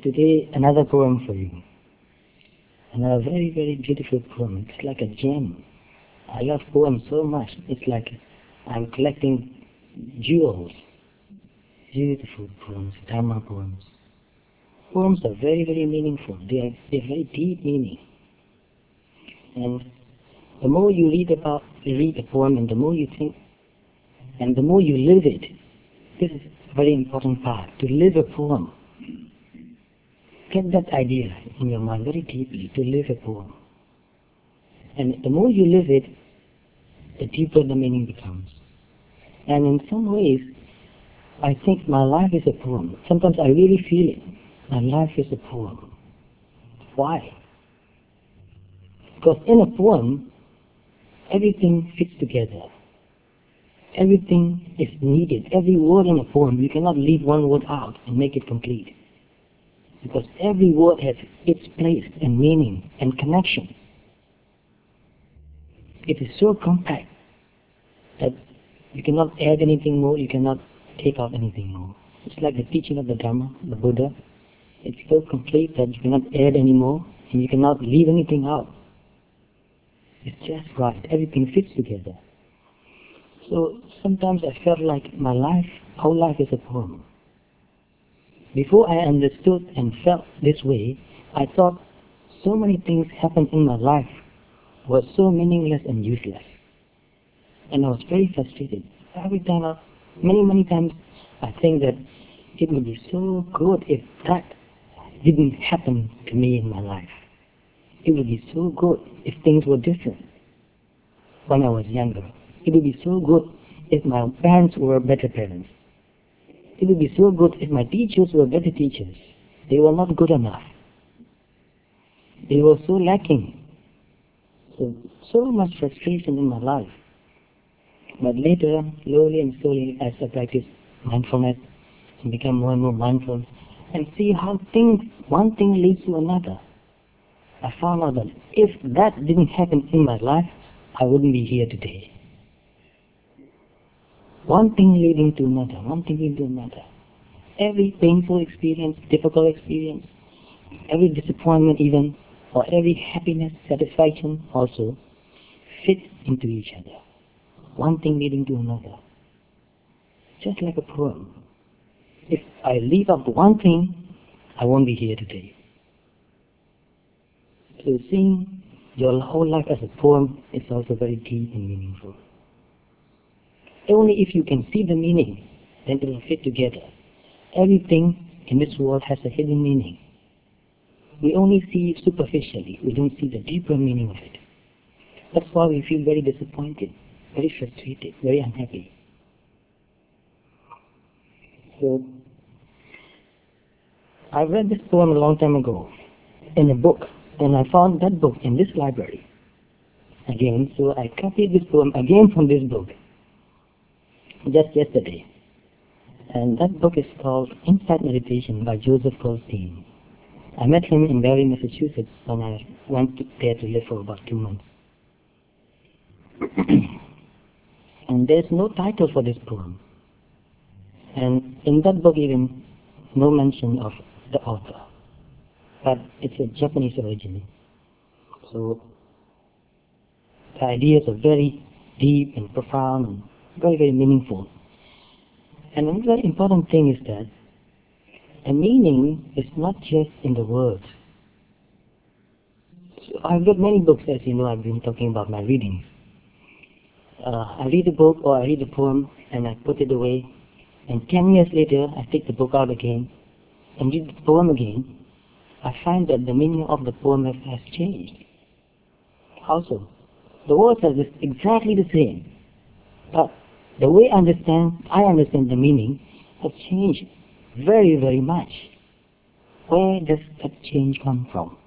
today another poem for you. Another very, very beautiful poem. It's like a gem. I love poems so much. It's like I'm collecting jewels. Beautiful poems, Dharma poems. Poems are very, very meaningful. They have very deep meaning. And the more you read a poem, and the more you think, and the more you live it. This is a very important part, to live a poem. Get that idea in your mind very deeply, to live a poem. And the more you live it, the deeper the meaning becomes. And in some ways, I think my life is a poem. Sometimes I really feel it. My life is a poem. Why? Because in a poem, everything fits together. Everything is needed. Every word in a poem, you cannot leave one word out and make it complete. Because every word has its place and meaning and connection. It is so compact that you cannot add anything more, you cannot take out anything more. It's like the teaching of the Dharma, the Buddha. It's so complete that you cannot add any more and you cannot leave anything out. It's just right. Everything fits together. So sometimes I felt like my life, whole life is a poem. Before I understood and felt this way, I thought so many things happened in my life were so meaningless and useless. And I was very frustrated. Every time, many times, I think that it would be so good if that didn't happen to me in my life. It would be so good if things were different when I was younger. It would be so good if my parents were better parents. It would be so good if my teachers were better teachers. They were not good enough. They were so lacking. So much frustration in my life. But later, slowly and slowly, as I practice mindfulness and become more and more mindful, and see how one thing leads to another, I found out that if that didn't happen in my life, I wouldn't be here today. One thing leading to another, one thing leading to another. Every painful experience, difficult experience, every disappointment even, or every happiness, satisfaction also, fit into each other. One thing leading to another. Just like a poem. If I leave out one thing, I won't be here today. So seeing your whole life as a poem is also very deep and meaningful. Only if you can see the meaning, then it will fit together. Everything in this world has a hidden meaning. We only see it superficially. We don't see the deeper meaning of it. That's why we feel very disappointed, very frustrated, very unhappy. So, I read this poem a long time ago in a book, and I found that book in this library again, so I copied this poem again from this book just yesterday. And that book is called Insight Meditation by Joseph Goldstein. I met him in Barre, Massachusetts when I went there to live for about 2 months. And there's no title for this poem. And in that book even, no mention of the author. But it's a Japanese origin. So the ideas are very deep and profound and very, very meaningful. And another important thing is that the meaning is not just in the words. So I've read many books, as you know, I've been talking about my readings. I read a book or I read a poem and I put it away, and 10 years later I take the book out again and read the poem again. I find that the meaning of the poem has changed. Also, the words are just exactly the same, but the way I understand the meaning has changed very, very much. Where does that change come from?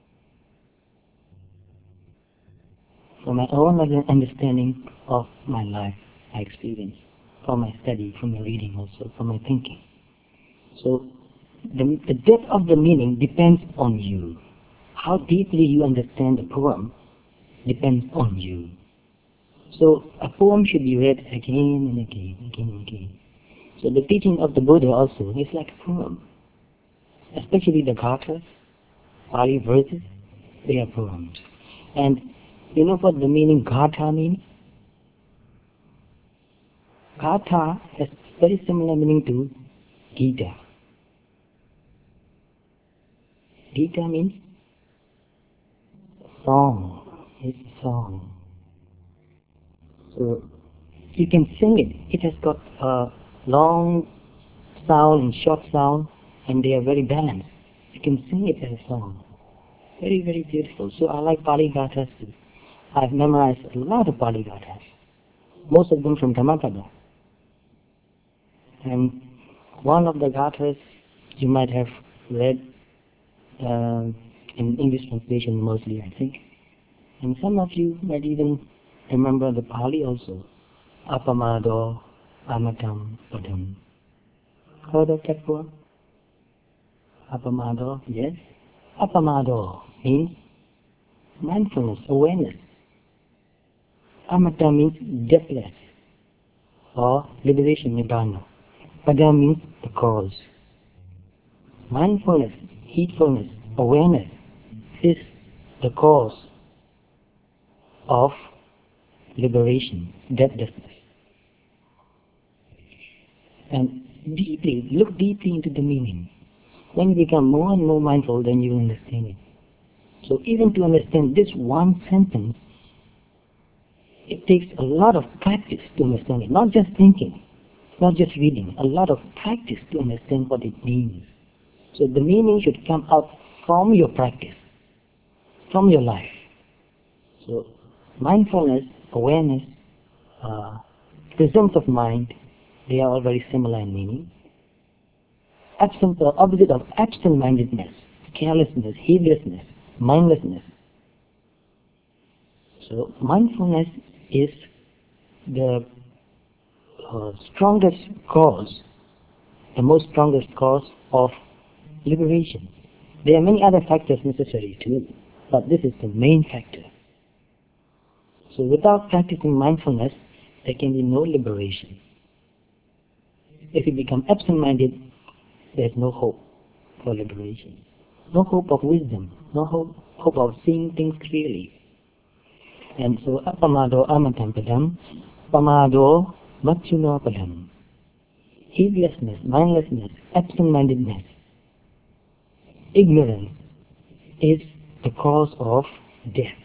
From my own understanding of my life, my experience, from my study, from my reading also, from my thinking. So the depth of the meaning depends on you. How deeply you understand the poem depends on you. So a poem should be read again and again, again and again. So the teaching of the Buddha also is like a poem. especially the gathas, Pali verses, they are poems. And you know what the meaning gatha means? Gatha has very similar meaning to Gita. Gita means song. It's a song. So you can sing it. It has got a long sound and short sound, and they are very balanced. You can sing it as a song. Very, very beautiful. So I like Pali Gathas too. I've memorized a lot of Pali Gathas. Most of them from Dhammapada. And one of the Gathas you might have read in English translation mostly, I think. And some of you might even remember the Pali also. Apamado Amatam Padam. Heard of that word? Apamado, yes? Apamado means mindfulness, awareness. Amata means deathless or liberation, Nibbana. Pada means the cause. Mindfulness, heedfulness, awareness is the cause of liberation, deathlessness. And look deeply into the meaning. When you become more and more mindful, then you understand it. So even to understand this one sentence, it takes a lot of practice to understand it. Not just thinking, not just reading, a lot of practice to understand what it means. So the meaning should come out from your practice, from your life. So mindfulness, awareness, presence of mind, they are all very similar in meaning. Absence or opposite of absent-mindedness, carelessness, heedlessness, mindlessness. So mindfulness is the strongest cause, the most strongest cause of liberation. There are many other factors necessary too, but this is the main factor. So without practicing mindfulness, there can be no liberation. If you become absent-minded, there's no hope for liberation. No hope of wisdom, no hope of seeing things clearly. And so apamado amatam padam, pamado machuno padam. Heedlessness, mindlessness, absent-mindedness, ignorance is the cause of death.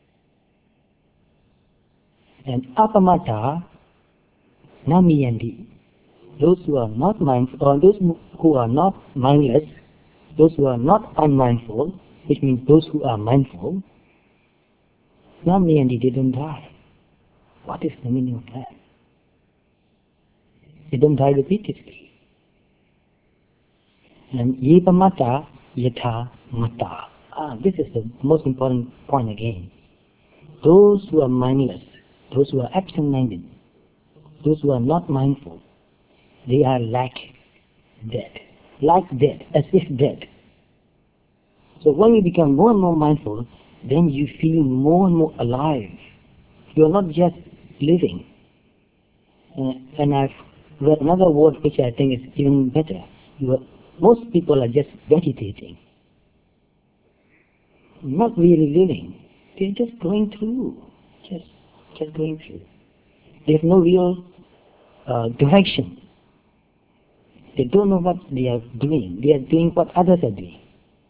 And apamata namiyandi. Those who are not mindful, or those who are not mindless, those who are not unmindful, which means those who are mindful, namiyandi, they don't die. What is the meaning of that? They don't die repeatedly. And yepamata yatha mata. This is the most important point again. Those who are mindless, those who are absent-minded, those who are not mindful, they are like dead, as if dead. So when you become more and more mindful, then you feel more and more alive. You are not just living. And I've read another word which I think is even better. Most people are just vegetating, not really living. They're just going through, just going through. They have no real direction. They don't know what they are doing. They are doing what others are doing.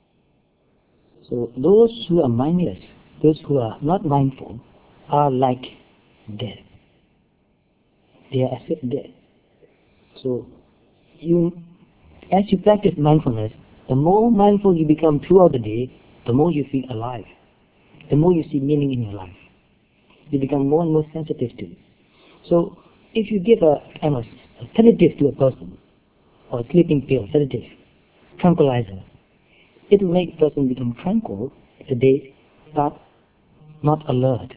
So those who are mindless, those who are not mindful, are like dead. They are as if dead. So as you practice mindfulness, the more mindful you become throughout the day, the more you feel alive. The more you see meaning in your life. You become more and more sensitive to it. So if you give a sedative to a person, or sleeping pill, sedative, tranquilizer, it will make the person become tranquil if they start not alert.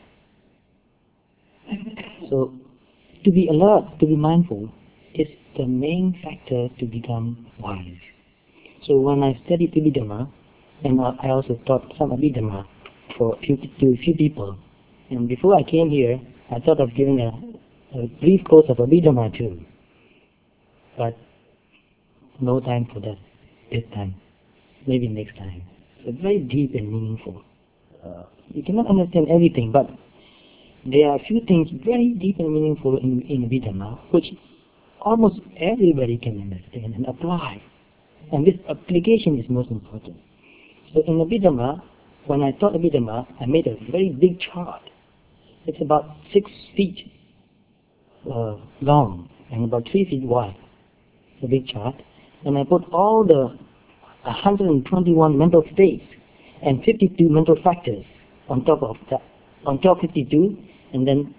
So to be alert, to be mindful, is the main factor to become wise. So when I studied Abhidhamma, and I also taught some Abhidhamma to a few people, and before I came here, I thought of giving a brief course of Abhidhamma too. But no time for that this time. maybe next time. So very deep and meaningful. You cannot understand everything, but there are a few things very deep and meaningful in Abhidhamma, which almost everybody can understand and apply. And this application is most important. So in Abhidhamma, when I taught Abhidhamma, I made a very big chart. It's about 6 feet long and about 3 feet wide, a big chart. And I put all the 121 mental states and 52 mental factors on top of that, on top 52, and then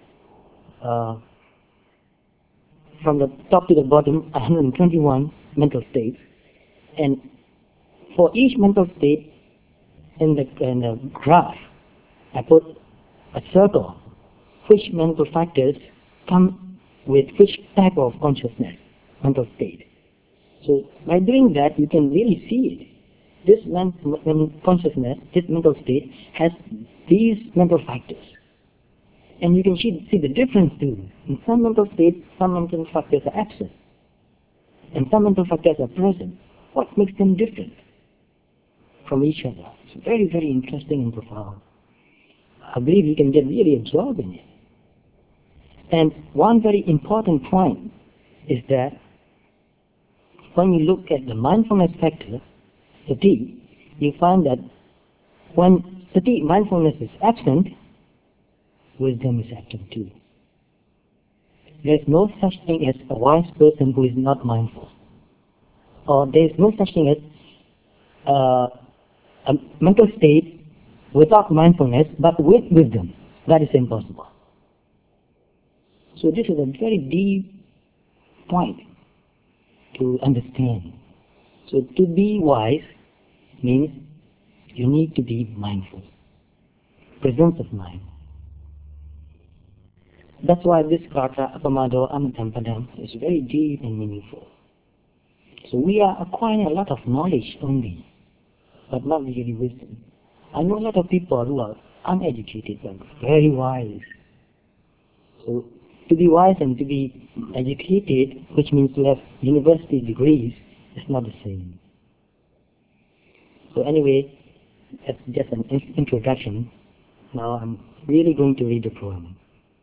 from the top to the bottom, 121 mental states. And for each mental state in the graph, I put a circle. Which mental factors come with which type of consciousness, mental state. So by doing that, you can really see it. This consciousness, this mental state, has these mental factors. And you can see the difference too. In some mental states, some mental factors are absent. And some mental factors are present. What makes them different from each other? It's very, very interesting and profound. I believe you can get really absorbed in it. And one very important point is that when you look at the mindfulness factor, sati, you find that when sati, mindfulness, is absent, wisdom is absent too. There is no such thing as a wise person who is not mindful. Or there is no such thing as a mental state without mindfulness but with wisdom. That is impossible. So this is a very deep point to understand. So to be wise means you need to be mindful. Presence of mind. That's why this kata, apamado, amatampadam, is very deep and meaningful. So we are acquiring a lot of knowledge only, but not really wisdom. I know a lot of people who are uneducated but very wise. So to be wise and to be educated, which means to have university degrees, is not the same. So anyway, that's just an introduction. Now I'm really going to read the poem.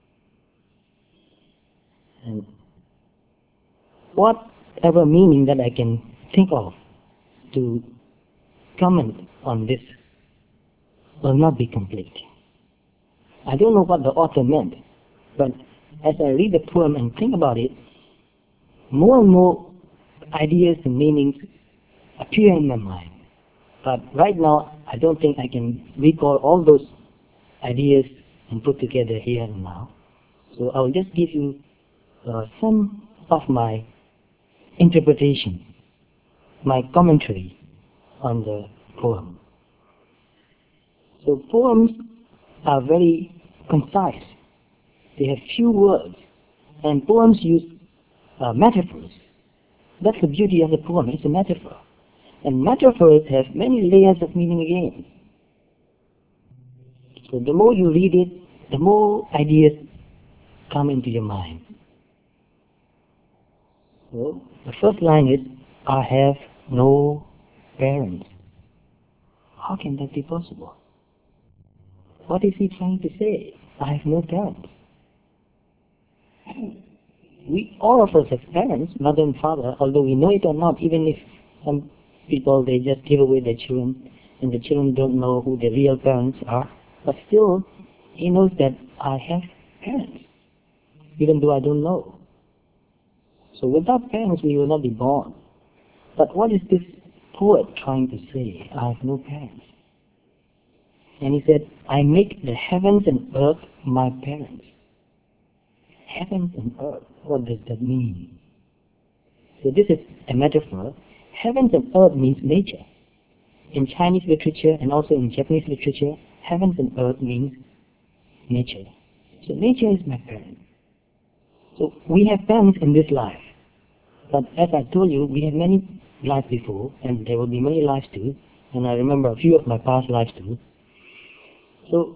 And whatever meaning that I can think of to comment on this will not be complete. I don't know what the author meant, but as I read the poem and think about it, more and more ideas and meanings appear in my mind. But right now, I don't think I can recall all those ideas and put together here and now. So I will just give you some of my interpretation, my commentary on the poem. So poems are very concise. They have few words, and poems use metaphors. That's the beauty of the poem. It's a metaphor. And metaphors have many layers of meaning again. So the more you read it, the more ideas come into your mind. So the first line is, I have no parents. How can that be possible? What is he trying to say? I have no parents. All of us have parents, mother and father, although we know it or not, even if some people, they just give away their children, and the children don't know who their real parents are, but still, he knows that I have parents, even though I don't know. So without parents, we will not be born. But what is this poet trying to say? I have no parents. And he said, I make the heavens and earth my parents. Heavens and earth, what does that mean? So this is a metaphor. Heavens and earth means nature. In Chinese literature and also in Japanese literature, heavens and earth means nature. So nature is my parent. So we have parents in this life. But as I told you, we have many lives before, and there will be many lives too. And I remember a few of my past lives too. So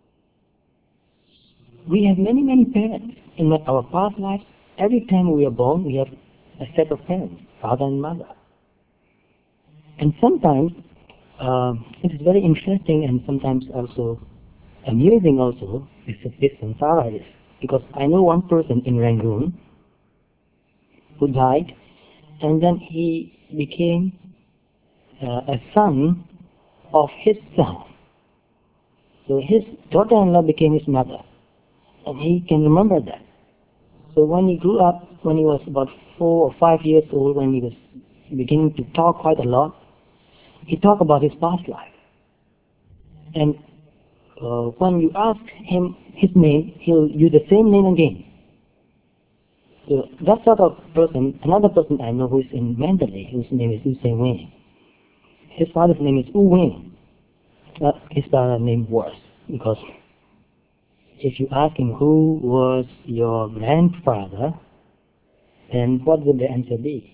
we have many, many parents. In our past lives, every time we are born, we have a set of parents, father and mother. And sometimes it is very interesting and sometimes also amusing also this samsara is, because I know one person in Rangoon who died, and then he became a son of his son. So his daughter-in-law became his mother, and he can remember that. So when he grew up, when he was about 4 or 5 years old, when he was beginning to talk quite a lot, he talked about his past life. And when you ask him his name, he'll use the same name again. So that sort of person, another person I know who is in Mandalay, whose name is U Se Wing. His father's name is U Wing. His father's name was, because if you ask him who was your grandfather, then what would the answer be?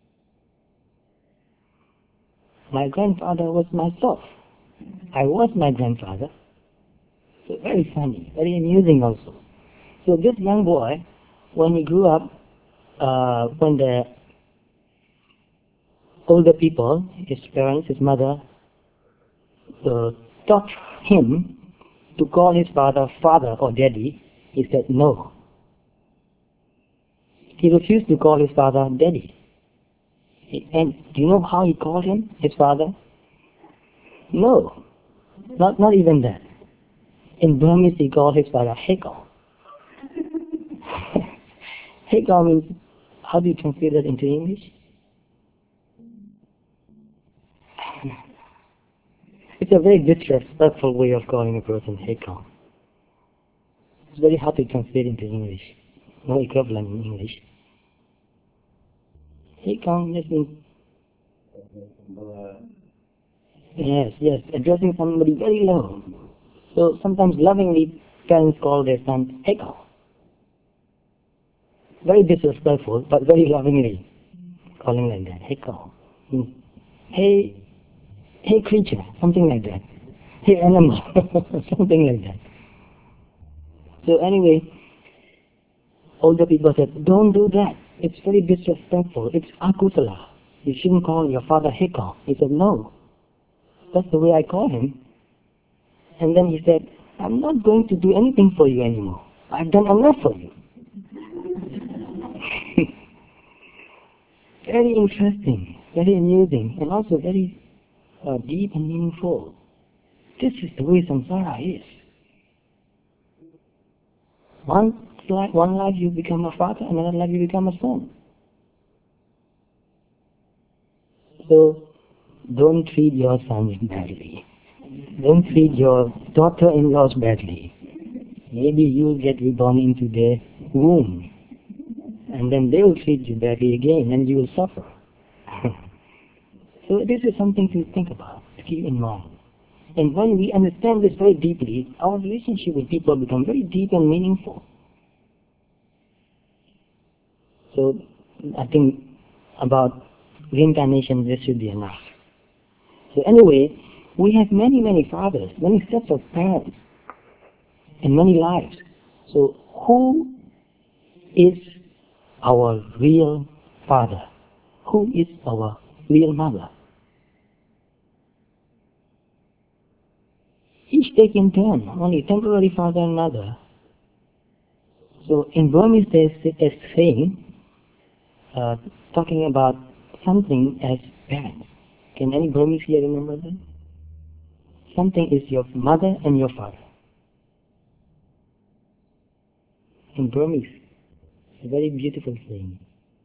My grandfather was myself. I was my grandfather. So very funny, very amusing also. So this young boy, when he grew up, when the older people, his parents, his mother, taught him to call his father father or daddy, he said no. He refused to call his father daddy. And do you know how he called him, his father? No, not even that. In Burmese, he called his father Heko. Heko means, how do you translate that into English? It's a very disrespectful way of calling a person Heko. It's very hard to translate into English. No equivalent in English. Heko just means, yes, addressing somebody very low. So sometimes lovingly parents call their son Heko. Very disrespectful, but very lovingly calling like that, Heko. Hey creature, something like that. Hey animal, something like that. So anyway, older people said, don't do that. It's very disrespectful. It's akusala. You shouldn't call your father Heko. He said, no. That's the way I call him. And then he said, I'm not going to do anything for you anymore. I've done enough for you. Very interesting, very amusing, and also very deep and meaningful. This is the way samsara is. One life you become a father, another life you become a son. So don't treat your sons badly. Don't treat your daughter-in-laws badly. Maybe you'll get reborn into their womb, and then they will treat you badly again, and you will suffer. So this is something to think about, to keep in mind. And when we understand this very deeply, our relationship with people become very deep and meaningful. So I think about reincarnation, this should be enough. So anyway, we have many fathers, many sets of parents, and many lives. So who is our real father? Who is our real mother? Each take in turn, only temporary father and mother. So in Burmese there's a saying talking about something as parents. Can any Burmese here remember that? Something is your mother and your father. In Burmese, it's a very beautiful saying.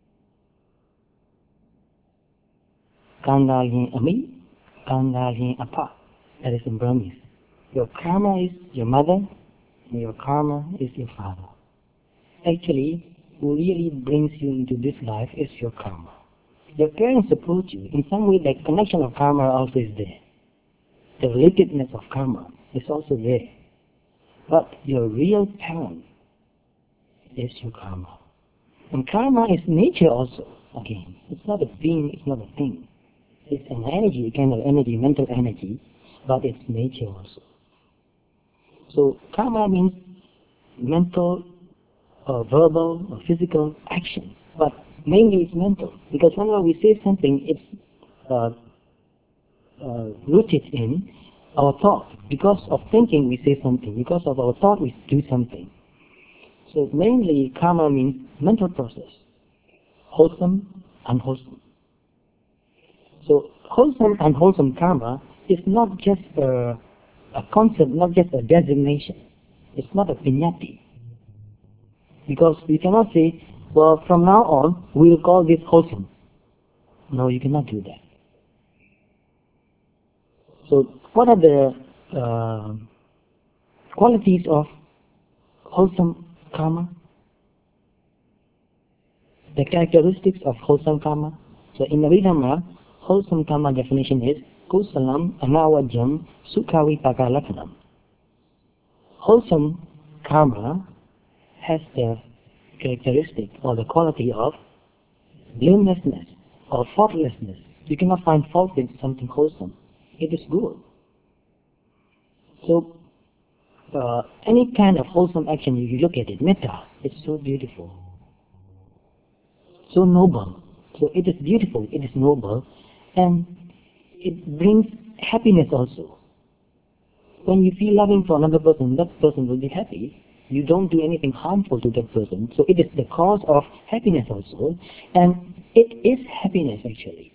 Kandalhin Ami, Kandalhin Apa. That is in Burmese. Your karma is your mother, and your karma is your father. Actually, who really brings you into this life is your karma. Your parents support you. In some way, that connection of karma also is there. The relatedness of karma is also there. But your real parent is your karma. And karma is nature also, again. It's not a being, it's not a thing. It's an energy, a kind of energy, mental energy, but it's nature also. So karma means mental, or verbal, or physical action. But mainly it's mental. Because whenever we say something, it's rooted in our thought. Because of thinking, we say something. Because of our thought, we do something. So mainly, karma means mental process. Wholesome, unwholesome. So wholesome, unwholesome karma is not just a concept, not just a designation. It's not a vignati. Because we cannot say, well, from now on, we will call this wholesome. No, you cannot do that. So what are the qualities of wholesome karma? The characteristics of wholesome karma. So in Abhidhamma, wholesome karma definition is kusalam anavajam sukhavipaka lakhanam. Wholesome karma has the characteristic or the quality of blamelessness or faultlessness. You cannot find fault in something wholesome. It is good. So any kind of wholesome action, you look at it, metta, it's so beautiful, so noble. So it is beautiful, it is noble, and it brings happiness also. When you feel loving for another person, that person will be happy. You don't do anything harmful to that person. So it is the cause of happiness also, and it is happiness actually,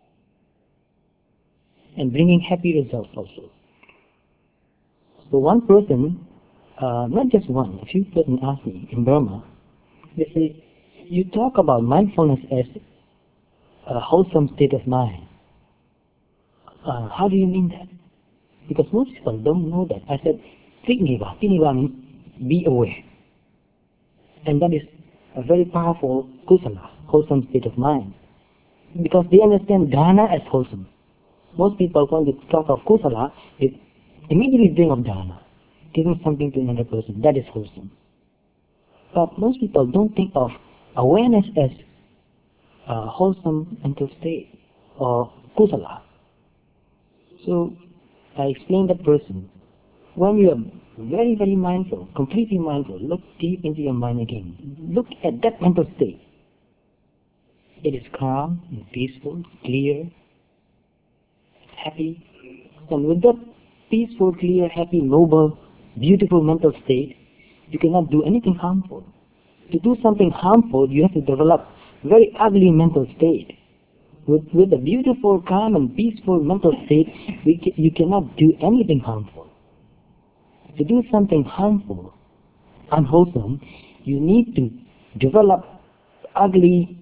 and bringing happy results also. So one person, not just one, a few persons asked me in Burma, they say, you talk about mindfulness as a wholesome state of mind. How do you mean that? Because most people don't know that. I said, Triniva. Triniva means be aware. And that is a very powerful kusala, wholesome state of mind. Because they understand dana as wholesome. Most people, when they talk of kusala, they immediately think of dana, giving something to another person. That is wholesome. But most people don't think of awareness as a wholesome mental state or kusala. So I explained that person, when you are very, very mindful, completely mindful, look deep into your mind again. Look at that mental state. It is calm and peaceful, clear, happy. And with that peaceful, clear, happy, noble, beautiful mental state, you cannot do anything harmful. To do something harmful, you have to develop very ugly mental state. With a beautiful, calm, and peaceful mental state, you cannot do anything harmful. To do something harmful, unwholesome, you need to develop ugly,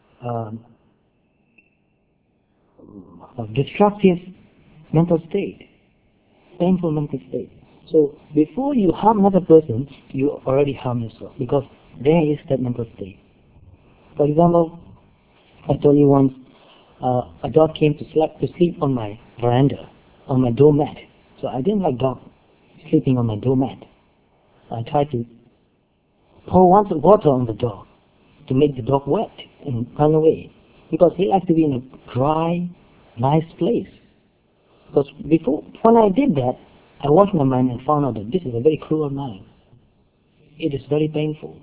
destructive mental state, painful mental state. So before you harm another person, you already harm yourself, because there is that mental state. For example, I told you once, a dog came to sleep on my veranda, on my doormat. So I didn't like dog sleeping on my doormat. I tried to pour water on the dog to make the dog wet and run away, because he likes to be in a dry, nice place. Because when I did that, I watched my mind and found out that this is a very cruel mind. It is very painful.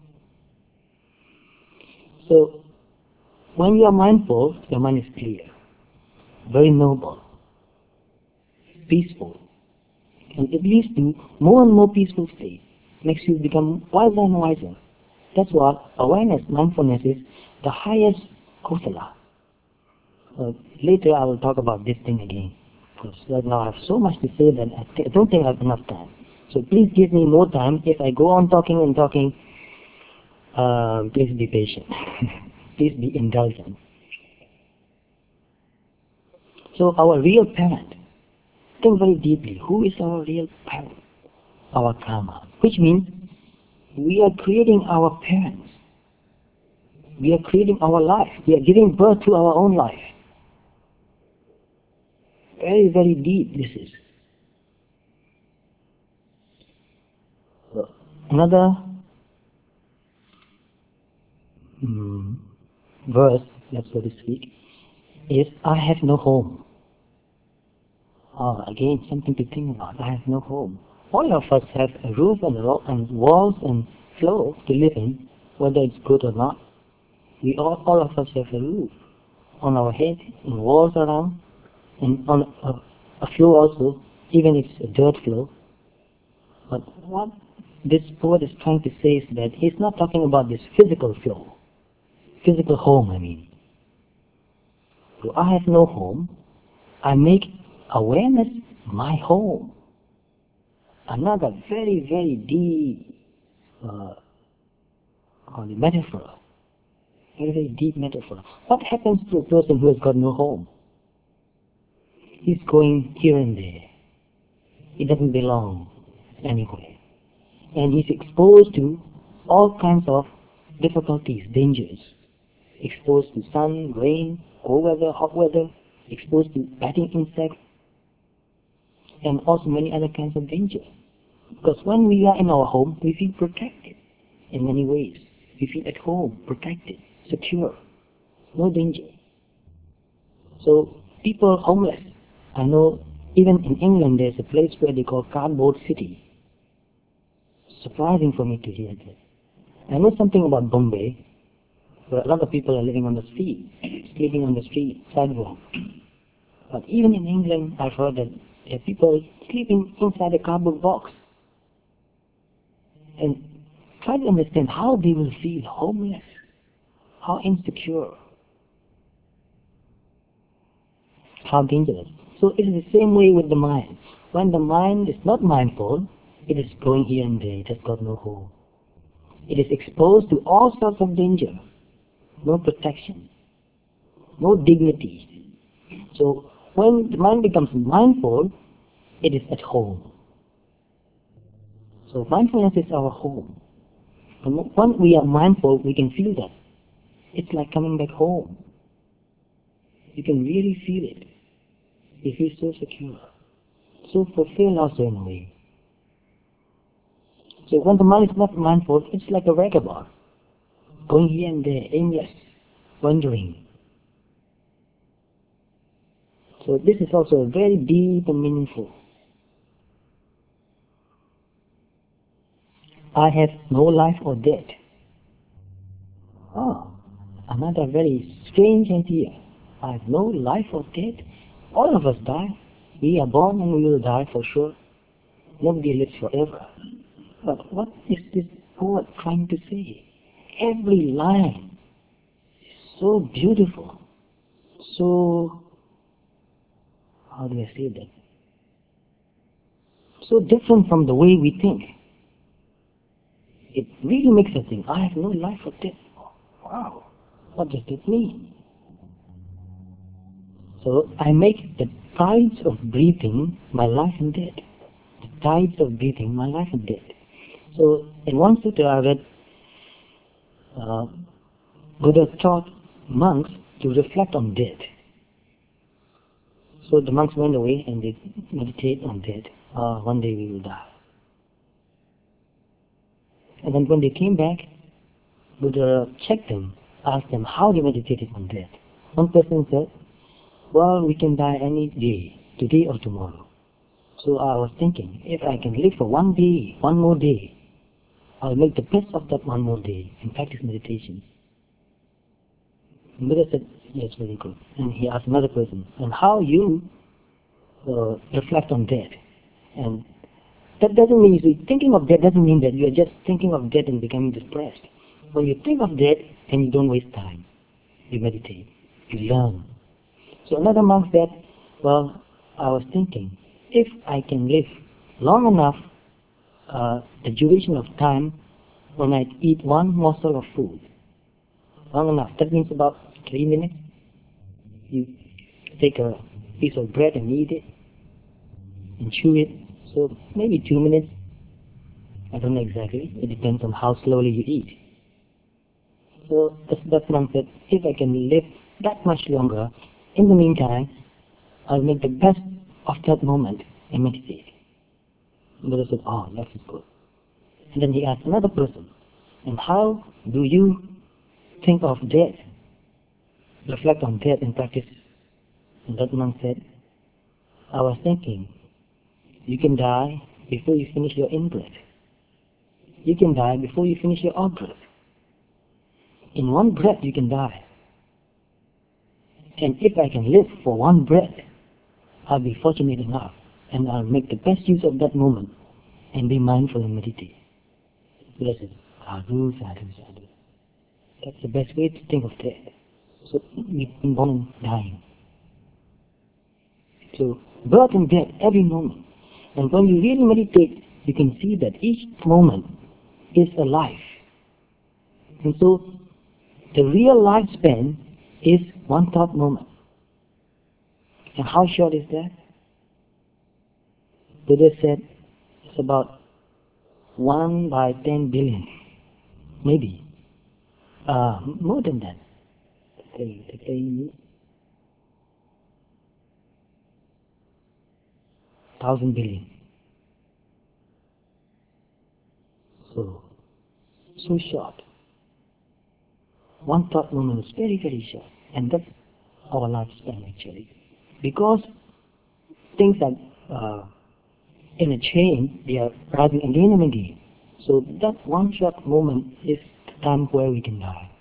So when you are mindful, your mind is clear, very noble, peaceful, and it leads to more and more peaceful state, makes you become wiser and wiser. That's what awareness, mindfulness is the highest kusala. Later I will talk about this thing again, because right now I have so much to say that I don't think I have enough time. So please give me more time. If I go on talking and talking, please be patient. Please be indulgent. So our real parent, think very deeply, who is our real parent? Our karma. Which means we are creating our parents. We are creating our life. We are giving birth to our own life. Very, very deep this is. Another verse, so to speak, is I have no home. Again, something to think about. I have no home. All of us have a roof and walls and floor to live in, whether it's good or not. All of us have a roof on our head and walls around, and on a flow also, even if it's a dirt flow. But what this poet is trying to say is that he's not talking about this physical flow, physical home, I mean. So I have no home. I make awareness my home. Another very, very deep metaphor. Very, very deep metaphor. What happens to a person who has got no home? He's going here and there. He doesn't belong anywhere. And he's exposed to all kinds of difficulties, dangers. Exposed to sun, rain, cold weather, hot weather, exposed to biting insects, and also many other kinds of danger. Because when we are in our home, we feel protected in many ways. We feel at home, protected, secure, no danger. So people homeless, I know even in England there's a place where they call Cardboard City. Surprising for me to hear that. I know something about Bombay, where a lot of people are living on the street, sleeping on the street, sidewalk. But even in England, I've heard that there are people sleeping inside a cardboard box. And try to understand how they will feel homeless, how insecure, how dangerous. So it is the same way with the mind. When the mind is not mindful, it is going here and there, it has got no home. It is exposed to all sorts of danger, no protection, no dignity. So when the mind becomes mindful, it is at home. So mindfulness is our home. And when we are mindful, we can feel that. It's like coming back home. You can really feel it. You feel so secure, so fulfilled also in a way. So when the mind is not mindful, it's like a vagabond, going here and there, aimless, wandering. So this is also very deep and meaningful. I have no life or death. Oh, another very strange idea. I have no life or death. All of us die. We are born and we will die for sure. Nobody lives forever. But what is this poet trying to say? Every line is so beautiful, so, how do I say that? So different from the way we think. It really makes us think, I have no life or death. Wow, what does that mean? So I make the tides of breathing my life and death. The tides of breathing my life and death. So in one sutta I read, Buddha taught monks to reflect on death. So the monks went away and they meditate on death. One day we will die. And then when they came back, Buddha checked them, asked them how they meditated on death. One person said, well, we can die any day, today or tomorrow. So I was thinking, if I can live for one day, one more day, I'll make the best of that one more day and practice meditation. And Buddha said, yes, very good. And he asked another person, and how you reflect on death? And that doesn't mean, thinking of death doesn't mean that you're just thinking of death and becoming depressed. When you think of death, then you don't waste time. You meditate, you learn. So another monk said, well, I was thinking, if I can live long enough, the duration of time when I eat one morsel of food, long enough, that means about 3 minutes. You take a piece of bread and eat it, and chew it, so maybe 2 minutes. I don't know exactly, it depends on how slowly you eat. So that monk said, if I can live that much longer, in the meantime, I'll make the best of that moment and meditate. Buddha said, oh, that is good. And then he asked another person, and how do you think of death? Reflect on death and practice. And that monk said, I was thinking, you can die before you finish your in-breath. You can die before you finish your out-breath. In one breath you can die. And if I can live for one breath, I'll be fortunate enough, and I'll make the best use of that moment and be mindful and meditate. Buddha says, sadhu, sadhu, sadhu. That's the best way to think of death. So we born and dying. So birth and death every moment. And when you really meditate, you can see that each moment is a life. And so the real lifespan is one thought moment. And how short is that? Buddha said it's about 1 by 10 billion. Maybe. More than that. 1,000 billion. So short. One thought moment is very, very short. And that's our lifespan actually. Because things are in a chain, they are rising again and again. So that one short moment is the time where we can die.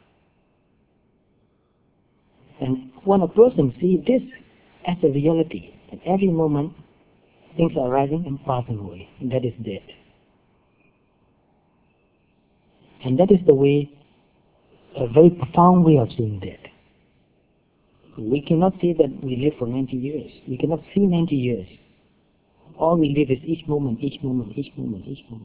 And when a person sees this as a reality, at every moment things are rising and passing away, and that is death. And that is the way, a very profound way of seeing death. We cannot say that we live for 90 years. We cannot see 90 years. All we live is each moment, each moment, each moment, each moment.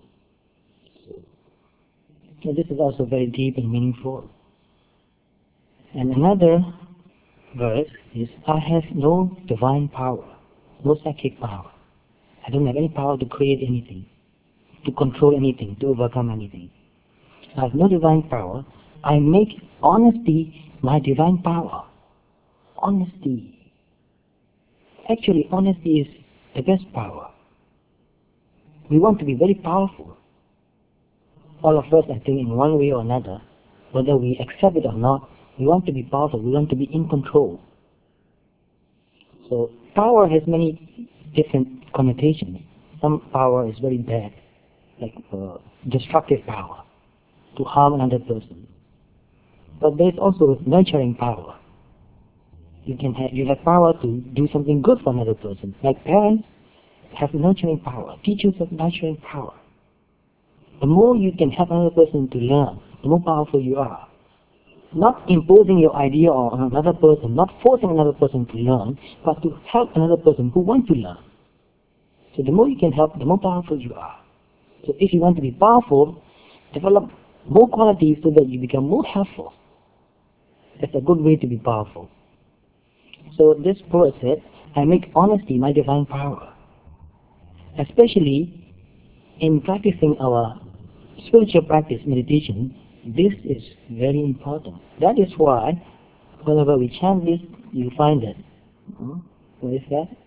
So this is also very deep and meaningful. And another verse is, I have no divine power, no psychic power. I don't have any power to create anything, to control anything, to overcome anything. I have no divine power. I make honesty my divine power. Honesty. Actually, honesty is the best power. We want to be very powerful. All of us, I think, in one way or another, whether we accept it or not, we want to be powerful. We want to be in control. So power has many different connotations. Some power is very bad, like destructive power, to harm another person. But there is also nurturing power. You have power to do something good for another person. Like parents have nurturing power. Teachers have nurturing power. The more you can help another person to learn, the more powerful you are. Not imposing your idea on another person, not forcing another person to learn, but to help another person who wants to learn. So the more you can help, the more powerful you are. So if you want to be powerful, develop more qualities so that you become more helpful. That's a good way to be powerful. So this poet said, I make honesty my divine power. Especially in practicing our spiritual practice, meditation, this is very important. That is why whenever we chant this, you find that. What is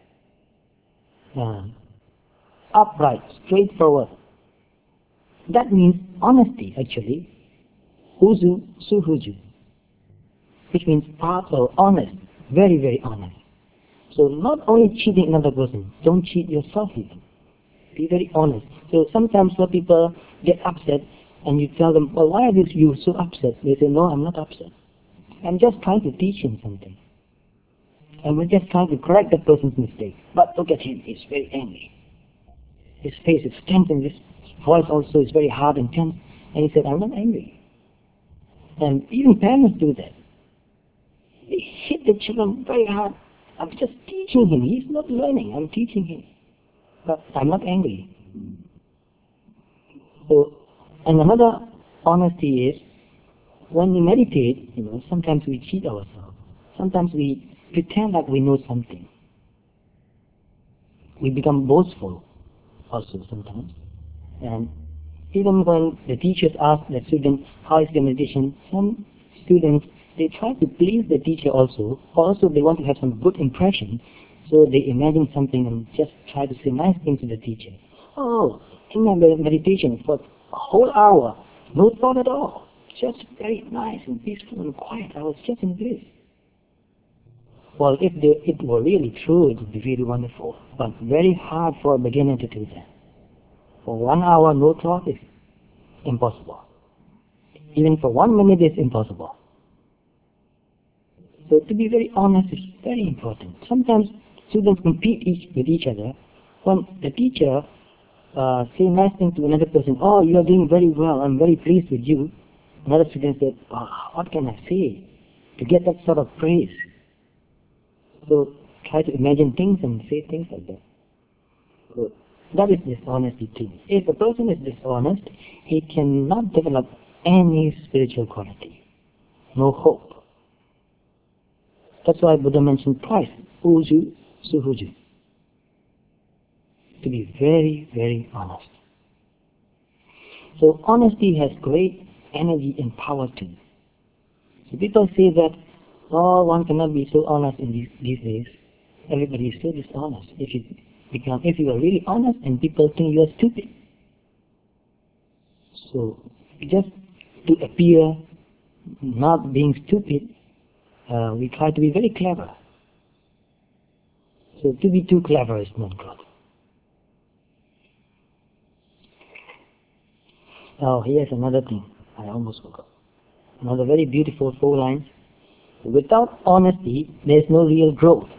that? Upright, straightforward. That means honesty actually. Huju, suhuju. Which means part or honest. Very, very honest. So not only cheating another person, don't cheat yourself even. Be very honest. So sometimes when people get upset and you tell them, well, why are you so upset? They say, no, I'm not upset. I'm just trying to teach him something. And we're just trying to correct that person's mistake. But look at him, he's very angry. His face is tense and his voice also is very hard and tense. And he said, I'm not angry. And even parents do that. They hit the children very hard. I'm just teaching him. He's not learning. I'm teaching him. But I'm not angry. So, and another honesty is, when we meditate, sometimes we cheat ourselves. Sometimes we pretend like we know something. We become boastful also sometimes. And even when the teachers ask the student, how is the meditation, some students, they try to please the teacher also. Also, they want to have some good impression. So they imagine something and just try to say nice things to the teacher. Oh, in my meditation for a whole hour, no thought at all. Just very nice and peaceful and quiet. I was just in bliss. Well, if it were really true, it would be really wonderful. But very hard for a beginner to do that. For 1 hour, no thought is impossible. Even for 1 minute is impossible. So to be very honest is very important. Sometimes students compete with each other. When the teacher say nice thing to another person, oh, you are doing very well, I'm very pleased with you. Another student said, oh, what can I say to get that sort of praise? So try to imagine things and say things like that. So that is dishonesty too. If a person is dishonest, he cannot develop any spiritual quality. No hope. That's why Buddha mentioned twice, Uju, Suhuju. To be very, very honest. So honesty has great energy and power too. So people say that, oh, one cannot be so honest in these days. Everybody is so dishonest. If you are really honest, and people think you are stupid. So just to appear not being stupid, we try to be very clever. So to be too clever is not good. Oh, here's another thing. I almost forgot. Another very beautiful 4 lines. Without honesty, there is no real growth.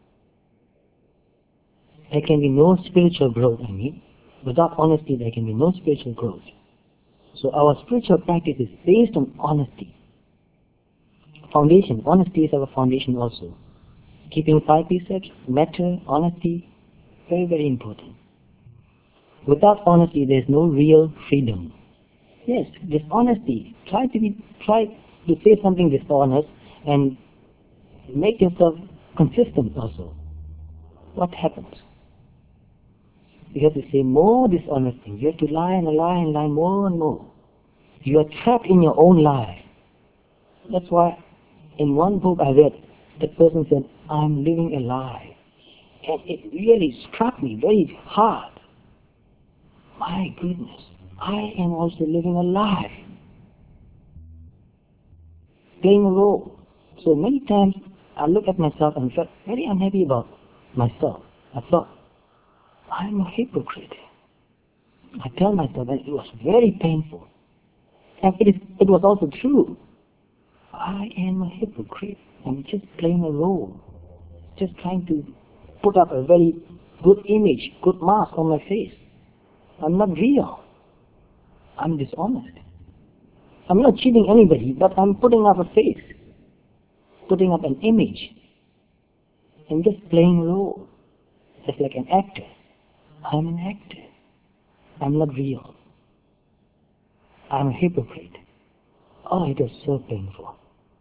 There can be no spiritual growth, I mean. Without honesty, there can be no spiritual growth. So our spiritual practice is based on honesty. Foundation. Honesty is our foundation also. Keeping 5 precepts, matter, honesty, very, very important. Without honesty, there is no real freedom. Yes, dishonesty. Try to say something dishonest and make yourself consistent also. What happens? You have to say more dishonest things. You have to lie and lie and lie more and more. You are trapped in your own lie. That's why in one book I read, that person said, I'm living a lie. And it really struck me very hard. My goodness, I am also living a lie. Playing a role. So many times I look at myself and felt very unhappy about myself. I thought, I'm a hypocrite. I tell myself, and it was very painful. And it was also true. I am a hypocrite. I'm just playing a role. Just trying to put up a very good image, good mask on my face. I'm not real. I'm dishonest. I'm not cheating anybody, but I'm putting up a face, putting up an image, and just playing a role. Just like an actor. I'm an actor. I'm not real. I'm a hypocrite. Oh, it was so painful.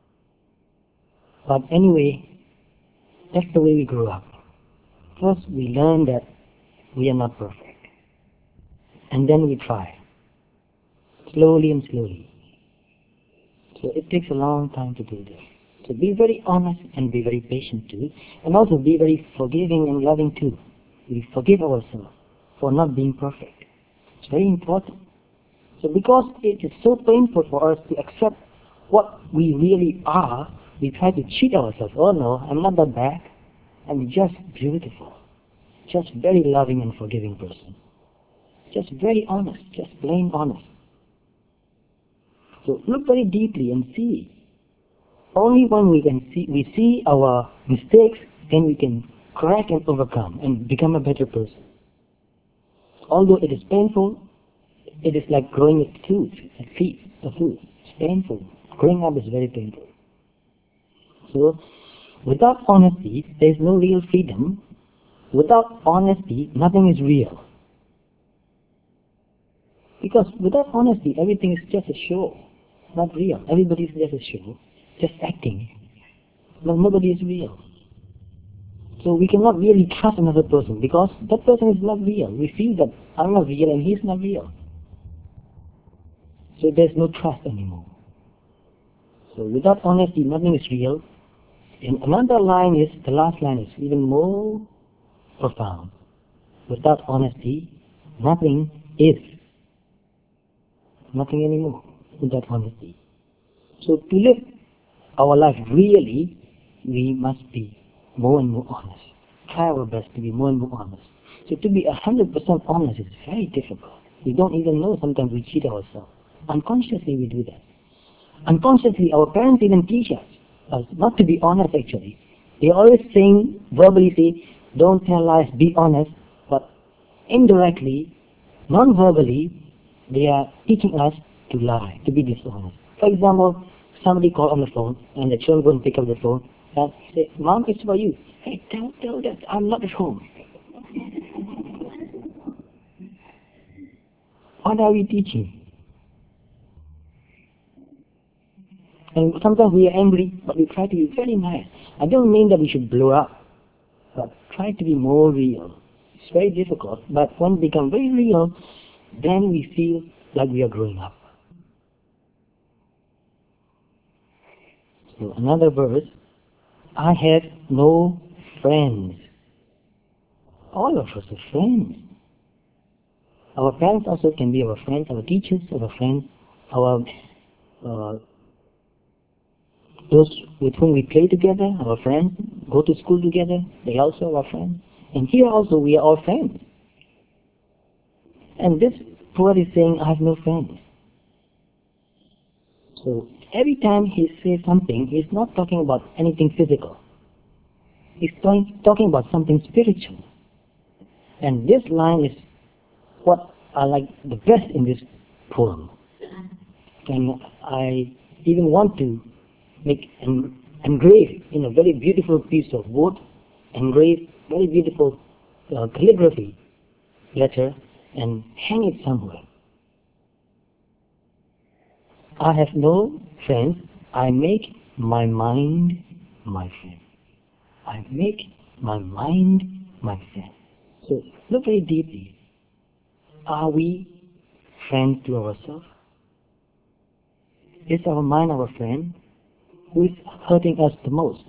But anyway, that's the way we grew up. First, we learn that we are not perfect. And then we try. Slowly and slowly. So it takes a long time to do this. So be very honest and be very patient too. And also be very forgiving and loving too. We forgive ourselves for not being perfect. It's very important. So because it is so painful for us to accept what we really are, we try to cheat ourselves. Oh no, I'm not that bad. I'm just beautiful. Just very loving and forgiving person. Just very honest, just plain honest. So look very deeply and see. Only when we see our mistakes, then we can correct and overcome and become a better person. Although it is painful, it is like growing a tooth, a tooth. It's painful. Growing up is very painful. So, without honesty, there is no real freedom. Without honesty, nothing is real. Because without honesty, everything is just a show, not real. Everybody is just a show, just acting. But nobody is real. So we cannot really trust another person because that person is not real. We feel that I'm not real and he's not real. So there's no trust anymore. So without honesty, nothing is real. And another line is, the last line is even more profound. Without honesty, nothing is. Nothing anymore without honesty. So to live our life really, we must be more and more honest. Try our best to be more and more honest. So to be 100% honest is very difficult. We don't even know, sometimes we cheat ourselves. Unconsciously we do that. Unconsciously our parents even teach us not to be honest actually. They always verbally say, don't tell lies, be honest, but indirectly, non-verbally, they are teaching us to lie, to be dishonest. For example, somebody called on the phone, and the children go and pick up the phone, and say, Mom, it's for you. Hey, tell that I'm not at home. What are we teaching? And sometimes we are angry, but we try to be very nice. I don't mean that we should blow up, but try to be more real. It's very difficult, but when we become very real, then we feel like we are growing up. So another verse, I have no friends. All of us are friends. Our parents also can be our friends, our teachers, our friends, our those with whom we play together, our friends, go to school together, they also are our friends. And here also we are all friends. And this poet is saying, I have no friends. So every time he says something, he's not talking about anything physical. He's talking about something spiritual. And this line is what I like the best in this poem. And I even want to make engrave in a very beautiful piece of wood, engrave very beautiful calligraphy letter, and hang it somewhere. I have no friends. I make my mind my friend. I make my mind my friend. So look very deeply. Are we friends to ourselves? Is our mind our friend? Who is hurting us the most?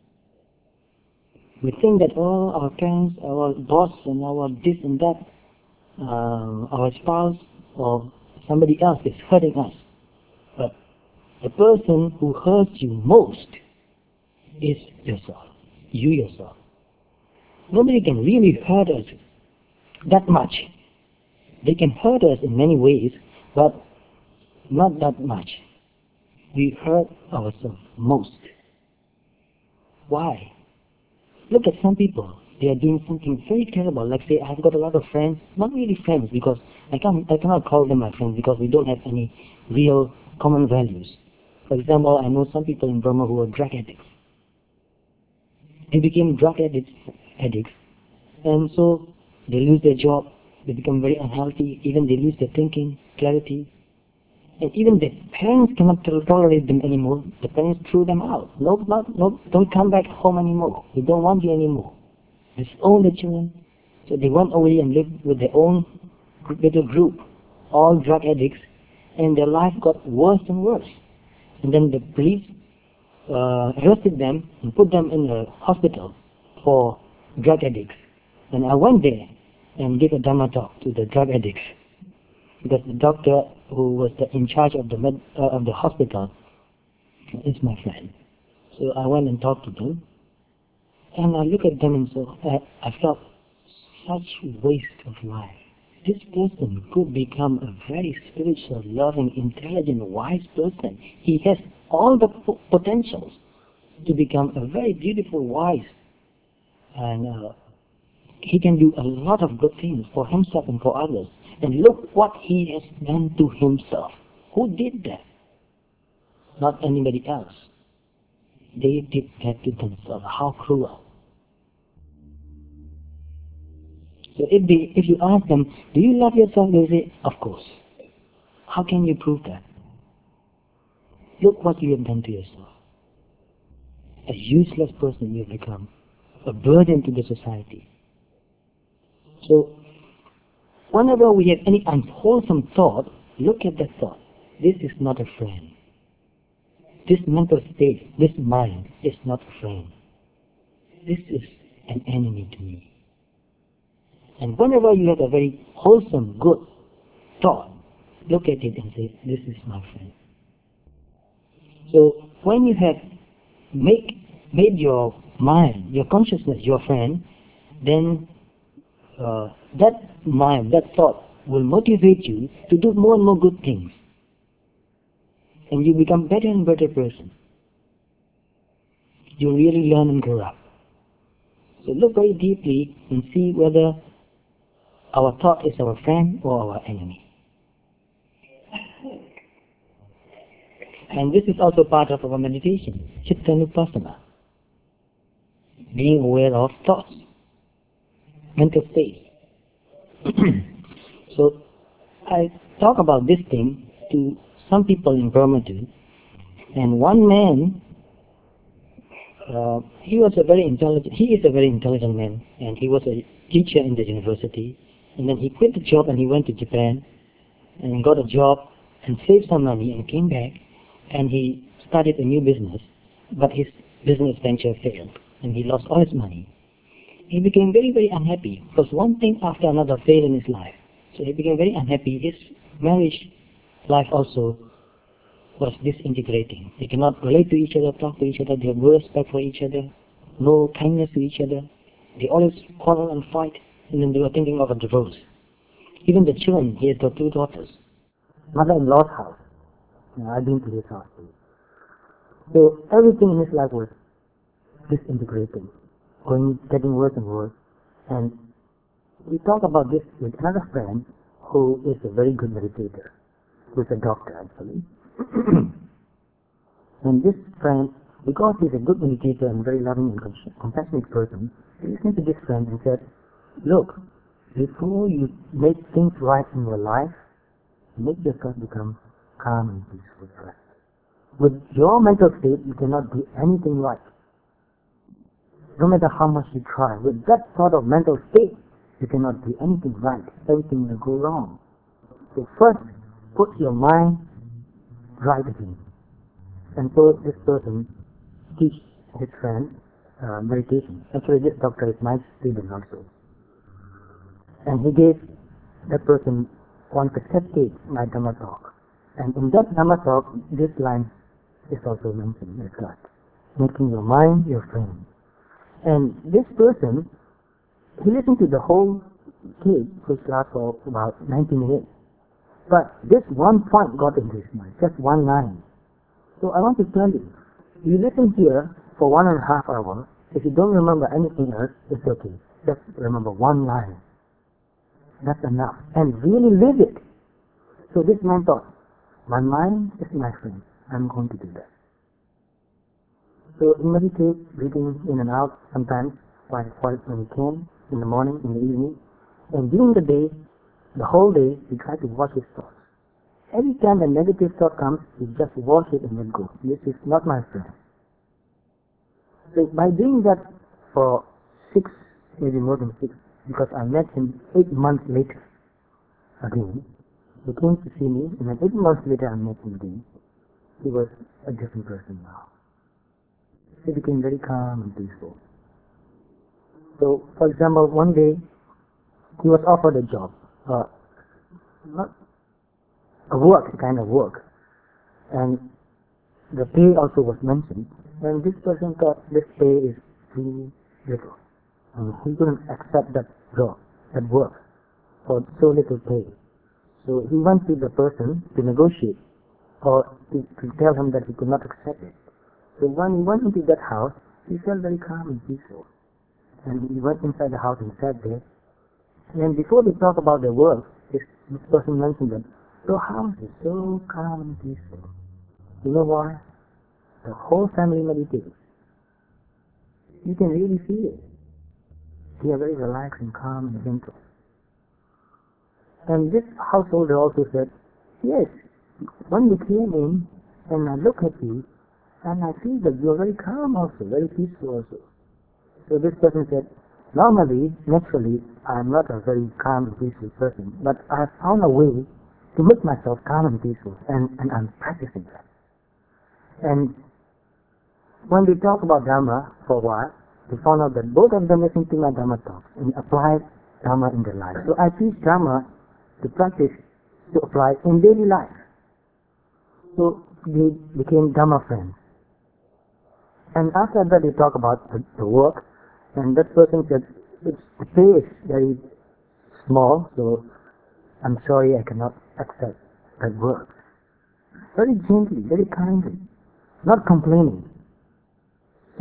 We think that our parents, our boss, and our this and that, our spouse or somebody else is hurting us. But the person who hurts you most is yourself, you yourself. Nobody can really hurt us that much. They can hurt us in many ways, but not that much. We hurt ourselves most. Why? Look at some people. They are doing something very terrible. Like say, I've got a lot of friends, not really friends, because I cannot call them my friends because we don't have any real common values. For example, I know some people in Burma who are drug addicts. They became drug addicts, and so they lose their job. They become very unhealthy. Even they lose their thinking, clarity. And even the parents cannot tolerate them anymore. The parents threw them out. No, don't come back home anymore. We don't want you anymore. Disown the children. So they went away and lived with their own little group, all drug addicts, and their life got worse and worse. And then the police arrested them and put them in a hospital for drug addicts. And I went there and gave a Dhamma talk to the drug addicts, because the doctor who was in charge of the hospital is my friend. So I went and talked to them, and I look at them and so I felt such waste of life. This person could become a very spiritual, loving, intelligent, wise person. He has all the potentials to become a very beautiful, wise, and he can do a lot of good things for himself and for others. And look what he has done to himself. Who did that? Not anybody else. They did that to themselves. How cruel. So if you ask them, do you love yourself? They say, of course. How can you prove that? Look what you have done to yourself. A useless person you have become. A burden to the society. So, whenever we have any unwholesome thought, look at that thought. This is not a friend. This mental state, this mind is not a friend. This is an enemy to me. And whenever you have a very wholesome, good thought, look at it and say, this is my friend. So when you have made your mind, your consciousness your friend, then that mind, that thought will motivate you to do more and more good things. And you become better and better person. You really learn and grow up. So look very deeply and see whether our thought is our friend or our enemy. And this is also part of our meditation, Chitta Nupassana. Being aware of thoughts, mental state. So I talk about this thing to some people in Burma too. And one man, he is a very intelligent man, and he was a teacher in the university. And then he quit the job and he went to Japan and got a job and saved some money and came back and he started a new business. But his business venture failed and he lost all his money. He became very, very unhappy because one thing after another failed in his life. So he became very unhappy. His marriage life also was disintegrating. They cannot relate to each other, talk to each other, they have no respect for each other, no kindness to each other. They always quarrel and fight, and then they were thinking of a divorce. Even the children, he has got 2 daughters. Mother-in-law's house. I've been to his house too. So everything in his life was disintegrating, getting worse and worse. And we talk about this with another friend who is a very good meditator, who is a doctor actually. And this friend, because he's a good meditator and very loving and compassionate person, he listened to this friend and said, look, before you make things right in your life, make yourself become calm and peaceful first. With your mental state, you cannot do anything right. No matter how much you try, with that sort of mental state, you cannot do anything right. Everything will go wrong. So first, put your mind right again. And so this person teaches his friend meditation. Actually, this doctor is my student also. And he gave that person one cassette tape, my Dhamma talk. And in that Dhamma talk, this line is also mentioned as that, making your mind your friend. And this person, he listened to the whole tape, which lasts for about 90 minutes. But this one point got into his mind, just one line. So I want to tell you, you listen here for 1.5 hours. If you don't remember anything else, it's okay. Just remember one line. That's enough. And really live it. So this man thought, my mind is my friend. I'm going to do that. So he meditates, breathing in and out sometimes, when he can, in the morning, in the evening. And during the day, the whole day, he tries to watch his thoughts. Every time a negative thought comes, he just watch it and let go. This is not my friend. So by doing that for 6, maybe more than 6, because I met him 8 months later again. He came to see me, and then 8 months later I met him again. He was a different person now. He became very calm and peaceful. So, for example, one day he was offered a job, not a work, kind of work, and the pay also was mentioned. And this person thought this pay is too little, and he couldn't accept that job, that work, for so little pay. So he went to the person to negotiate, or to tell him that he could not accept it. So when he went into that house, he felt very calm and peaceful. And he went inside the house and sat there. And before they talk about their work, this person mentioned that the house is so calm and peaceful. You know why? The whole family meditates. You can really feel it. They are very relaxed and calm and gentle. And this householder also said, yes, when you came in, and I look at you, and I feel that you are very calm also, very peaceful also. So this person said, normally, naturally, I am not a very calm and peaceful person, but I have found a way to make myself calm and peaceful, and I'm practicing that. And when we talk about Dhamma for a while, we found out that both of them listen to my Dhamma talks and apply Dhamma in their life. So I teach Dhamma to practice, to apply in daily life. So we became Dhamma friends. And after that, we talk about the work, and that person said, the pay is very small, so I'm sorry I cannot accept that work. Very gently, very kindly, not complaining.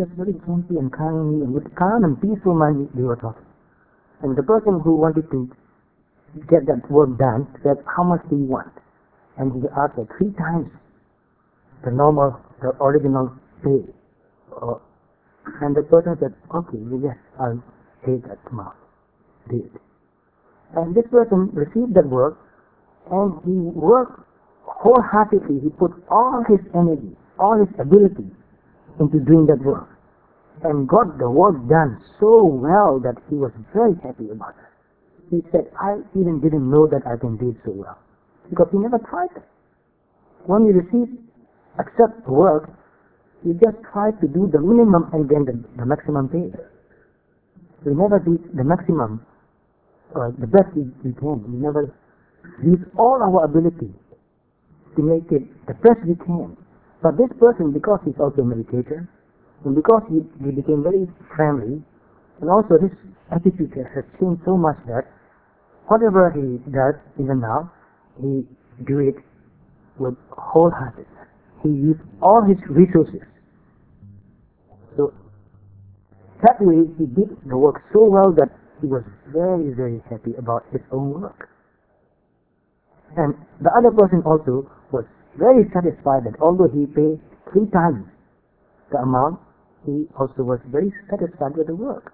just very gently and kindly and with calm and peaceful mind they were talking. And the person who wanted to get that work done said, how much do you want? And he asked like 3 times the normal, the original pay. And the person said, okay, yes, I'll pay that amount. Did. And this person received that work, and he worked wholeheartedly. He put all his energy, all his ability into doing that work, and got the work done so well that he was very happy about it. He said, I even didn't know that I can do it so well, because he never tried it. When you accept work, you just try to do the minimum and then the maximum pay. You never do the maximum, the best you can. We never use all our ability to make it the best we can. But this person, because he's also a meditator, and because he became very friendly, and also his attitude has changed so much that whatever he does, even now, he do it with wholeheartedness. He used all his resources. So that way he did the work so well that he was very, very happy about his own work. And the other person also was very satisfied that although he paid 3 times the amount, he also was very satisfied with the work.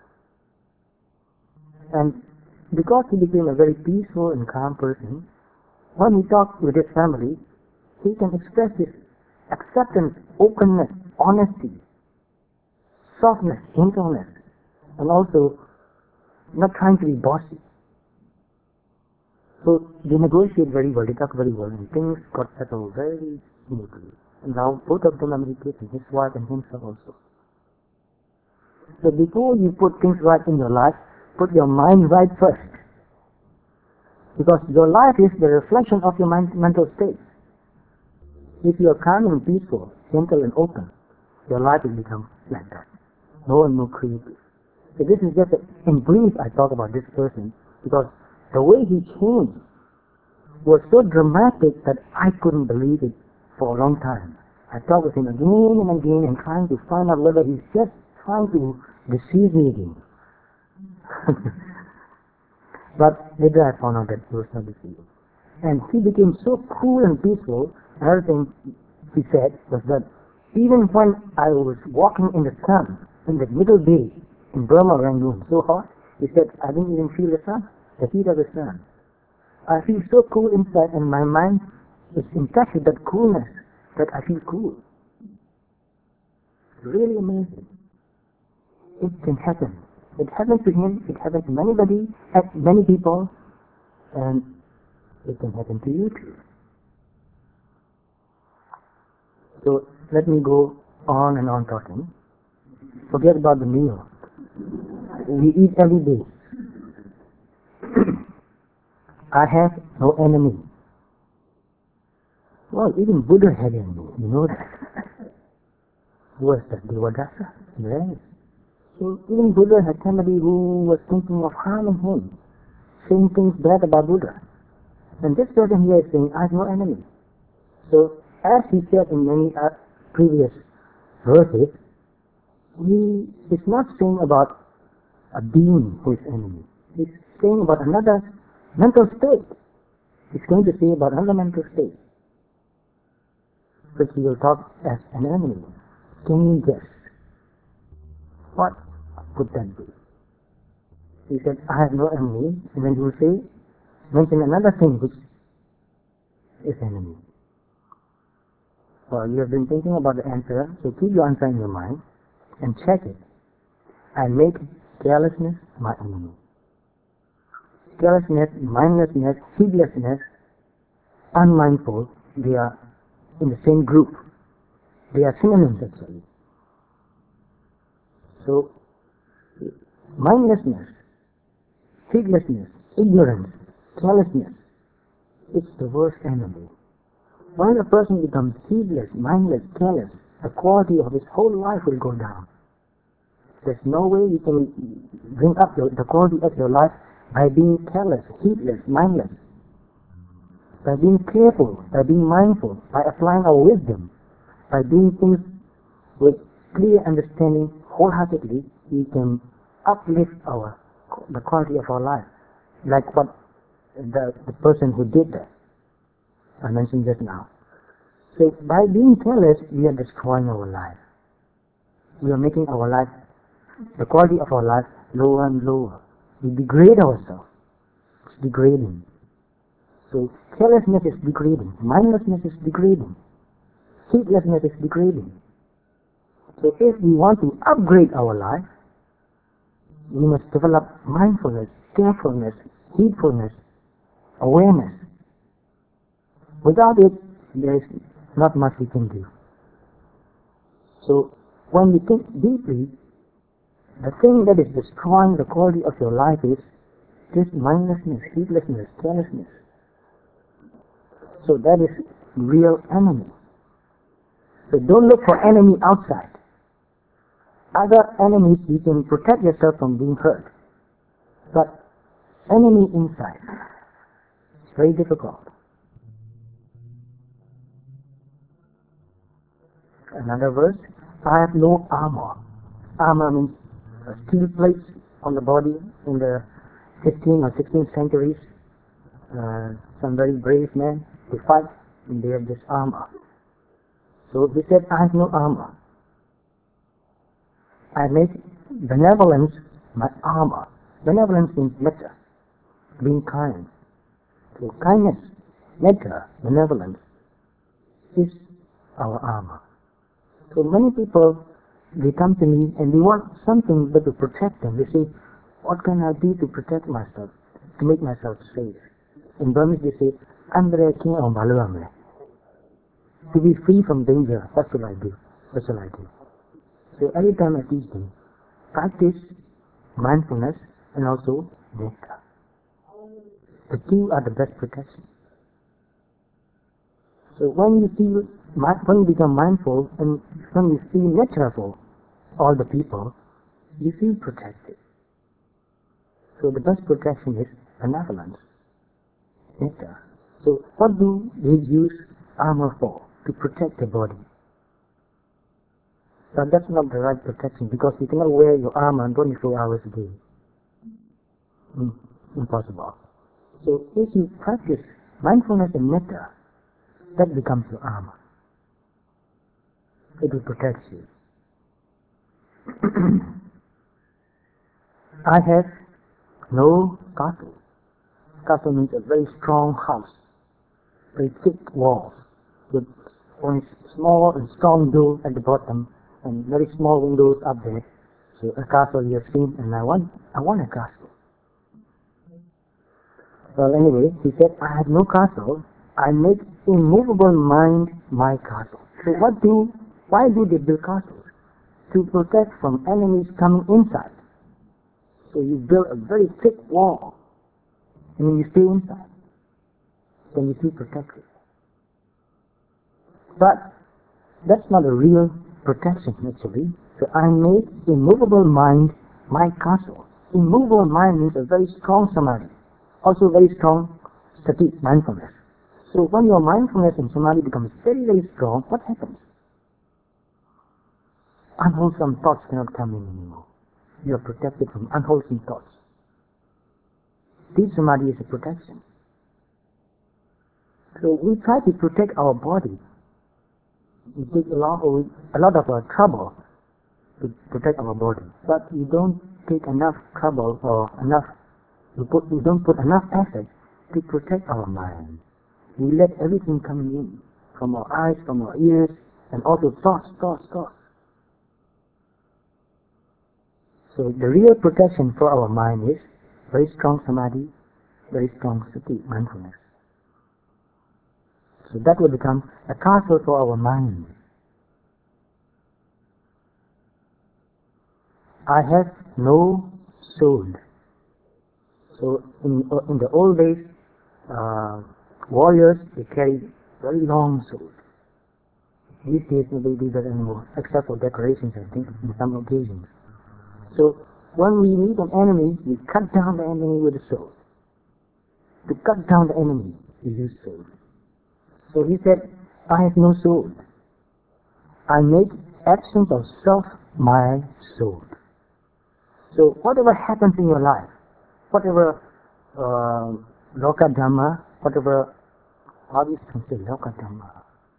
And because he became a very peaceful and calm person, when he talked with his family, he can express his acceptance, openness, honesty, softness, gentleness, and also not trying to be bossy. So they negotiate very well, they talk very well, and things got settled very smoothly. And now both of them are meditating, his wife and himself also. So before you put things right in your life, put your mind right first. Because your life is the reflection of your mental state. If you are calm and peaceful, gentle and open, your life will become like that. More and more creative. So this is just in brief I talk about this person, because the way he changed was so dramatic that I couldn't believe it for a long time. I talked with him again and again and trying to find out whether he's just trying to deceive me again. But later I found out that he was not deceiving. And he became so cool and peaceful. Another thing he said was that even when I was walking in the sun, in the middle day, in Burma, Rangoon, so hot, he said, I didn't even feel the sun, the heat of the sun. I feel so cool inside, and my mind is in touch with that coolness, that I feel cool. It's really amazing. It can happen. It happened to him, it happened to many people, and it can happen to you too. So let me go on and on talking. Forget about the meal. We eat every day. I have no enemy. Well, even Buddha had enemy, you know that. Who was that? Devadatta? Yes. So even Buddha had somebody who was thinking of harming him, saying things bad about Buddha. And this person here is saying, I have no enemy. So, as he said in many previous verses, he is not saying about a being who is enemy. He's saying about another mental state. He's going to say about another mental state, which he will talk as an enemy. Can you guess what could that be? He said, I have no enemy, and then he will say, mention another thing which is enemy. Well, you have been thinking about the answer, so keep your answer in your mind and check it. I make carelessness my enemy. Carelessness, mindlessness, heedlessness, unmindful, they are in the same group. They are synonyms actually. So, mindlessness, heedlessness, ignorance, carelessness, it's the worst enemy. When a person becomes heedless, mindless, careless, the quality of his whole life will go down. There's no way you can bring up the quality of your life by being careless, heedless, mindless. By being careful, by being mindful, by applying our wisdom, by doing things with clear understanding wholeheartedly, we can uplift the quality of our life, like what the person who did that I mentioned just now. So by being careless, we are destroying our life. We are making our life, the quality of our life, lower and lower. We degrade ourselves. It's degrading. So carelessness is degrading. Mindlessness is degrading. Heedlessness is degrading. So if we want to upgrade our life, we must develop mindfulness, carefulness, heedfulness, awareness. Without it, there is not much we can do. So when we think deeply, the thing that is destroying the quality of your life is this mindlessness, heedlessness, carelessness. So that is real enemy. So don't look for enemy outside. Other enemies, you can protect yourself from being hurt. But enemy inside, it's very difficult. Another verse, I have no armor. Armor means steel plates on the body in the 15th or 16th centuries. Some very brave men, they fight and they have this armor. So he said, I have no armor. I make benevolence my armor. Benevolence means metta, being kind. So kindness, metta, benevolence is our armor. So many people, they come to me and they want something but to protect them. They say, what can I do to protect myself, to make myself safe? In Burmese they say, to be free from danger, what should I do? What shall I do? So every time I teach them, practice mindfulness and also metta. The two are the best protection. So when you become mindful and when you feel metta for all the people, you feel protected. So the best protection is benevolence, metta. So what do they use armor for? To protect the body. But that's not the right protection because you cannot wear your armor 24 hours a day. Impossible. So if you practice mindfulness and metta, that becomes your armor. It will protect you. I have no castle. Castle means a very strong house, very thick walls, with only small and strong door at the bottom and very small windows up there. So a castle you have seen, and I want a castle. Well, anyway, he said, I have no castle. I make immovable mind my castle. So why do they build castles? To protect from enemies coming inside. So you build a very thick wall, and when you stay inside, then you feel protected. But that's not a real protection, actually. So I make immovable mind my castle. Immovable mind means a very strong samadhi, also very strong sati, mindfulness. So when your mindfulness and samadhi becomes very, very strong, what happens? Unwholesome thoughts cannot come in anymore. You are protected from unwholesome thoughts. Deep samadhi is a protection. So we try to protect our body. We take a lot of trouble to protect our body, but we don't take enough trouble or we don't put enough effort to protect our mind. We let everything come in from our eyes, from our ears, and also thoughts. So the real protection for our mind is very strong samadhi, very strong sati, mindfulness. So that will become a castle for our mind. I have no sword. So in the old days, warriors, they carried very long swords. These days nobody do that anymore, except for decorations, I think, in some occasions. So when we meet an enemy, we cut down the enemy with a sword. To cut down the enemy, we use sword. So he said, I have no sword. I make absence of self my soul. So whatever happens in your life, whatever Loka Dhamma, whatever, how do you say Loka Dhamma?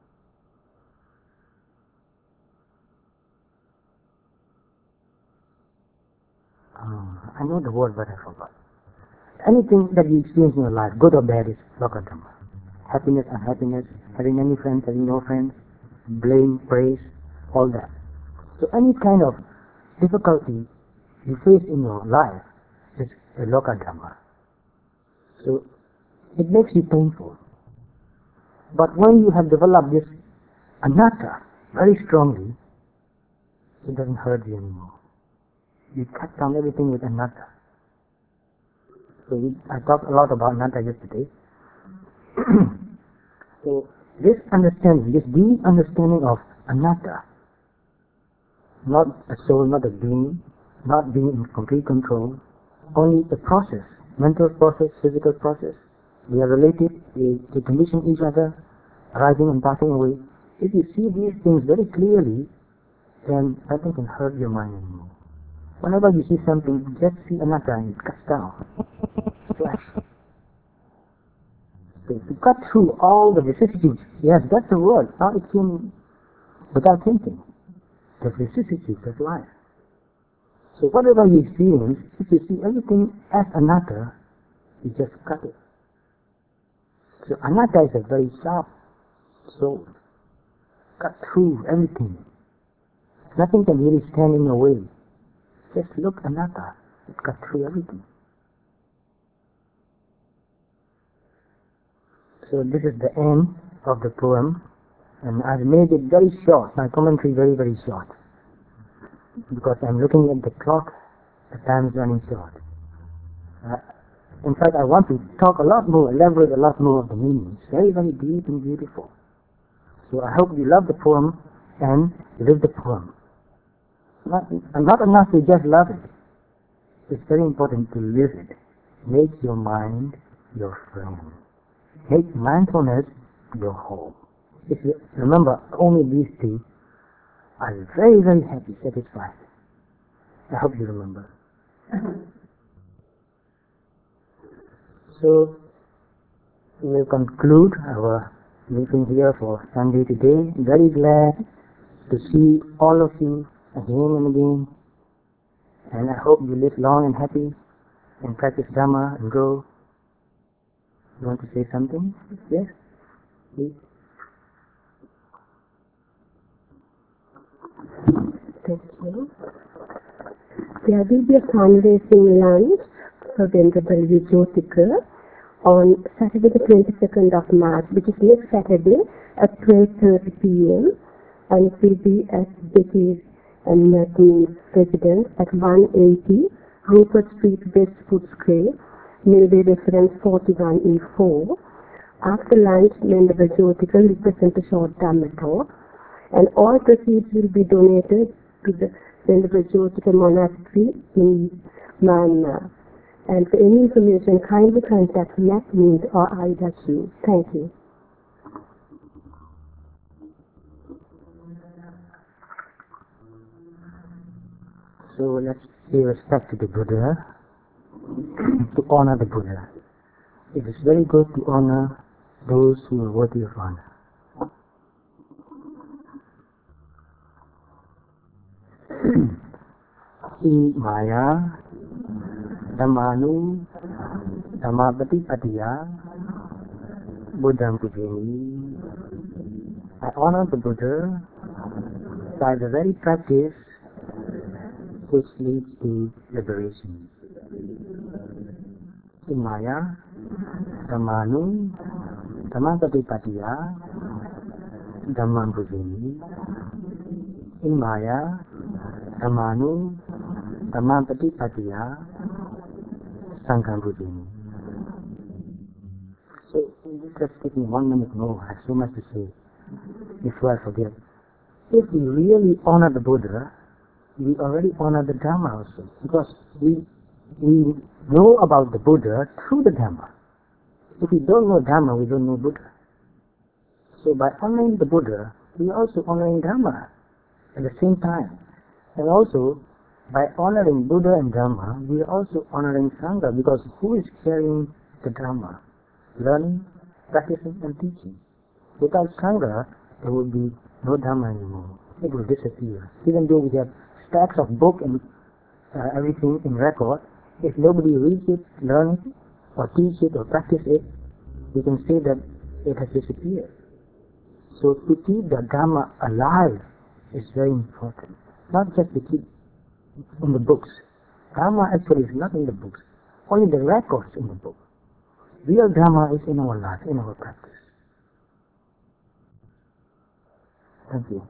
I know the word, but I forgot. Anything that you experience in your life, good or bad, is Loka Dhamma. Happiness, unhappiness, having many friends, having no friends, blame, praise, all that. So any kind of difficulty you face in your life is a Loka Dhamma. So it makes you painful. But when you have developed this anatta very strongly, it doesn't hurt you anymore. You cut down everything with anatta. So I talked a lot about anatta yesterday. So this understanding, this deep understanding of anatta, not a soul, not a being, not being in complete control, only a process, mental process, physical process. We are related, they condition each other, arising and passing away. If you see these things very clearly, then nothing can hurt your mind anymore. Whenever you see something, just see anatta and it cuts down. Flash. So to cut through all the vicissitudes, yes, that's the word. Now it came without thinking. The vicissitudes of life. So whatever you experience, if you see everything as anatta, you just cut it. So anatta is a very sharp soul. Cut through everything. Nothing can really stand in your way. Just look anatta. It cut through everything. So this is the end of the poem, and I've made it very short, my commentary very, very short, because I'm looking at the clock, the time is running short. In fact, I want to talk a lot more, elaborate a lot more of the meaning. It's very, very deep and beautiful. So I hope you love the poem and live the poem. Not enough to just love it. It's very important to live it. Make your mind your friend. Make mindfulness your home. If you remember only these two, I'm very, very happy, satisfied. I hope you remember. So, we will conclude our meeting here for Sunday today. Very glad to see all of you again and again. And I hope you live long and happy and practice Dhamma and grow. You want to say something? Yes? Please. Thank you. There will be a fundraising lunch for Venerable Vijyotika on Saturday the 22nd of March, which is next Saturday at 12:30 p.m. and it will be at Becky's and Merton's residence at 180 Rupert Street, West Footscray, Millway reference 41E4. After lunch, Venerable Vijyotika will present a short Dhamma talk, and all proceeds will be donated to the Venerable Vijyotika Monastery in Myanmar. And for any information, kindly contact Matt Mead or Ida Chu. Thank you. So let's pay respect to the Buddha, to honor the Buddha. It is very good to honor those who are worthy of honor. Si Maya, Dhammanu, Dhammapati Patiya, Buddham Pujani. I honor the Buddha by the very practice which leads to liberation. Si Maya, Dhammanu, Dhammapati Patiya, Dhammam Pujani. In Maya, Dhammanu, Dhammapati Patiya, Sangham Pujani. So, just give me 1 minute more. I have so much to say before I forget. If we really honor the Buddha, we already honor the Dhamma also, because we know about the Buddha through the Dhamma. If we don't know Dhamma, we don't know Buddha. So by honoring the Buddha, we are also honoring Dhamma at the same time. And also, by honoring Buddha and Dharma, we are also honoring Sangha, because who is carrying the Dharma? Learning, practicing, and teaching. Without Sangha, there would be no Dharma anymore. It will disappear. Even though we have stacks of book and everything in record, if nobody reads it, learns it, or teach it, or practice it, we can say that it has disappeared. So to keep the Dharma alive is very important. Not just to keep in the books. Dharma actually is not in the books. Only the records in the book. Real Dharma is in our life, in our practice. Thank you.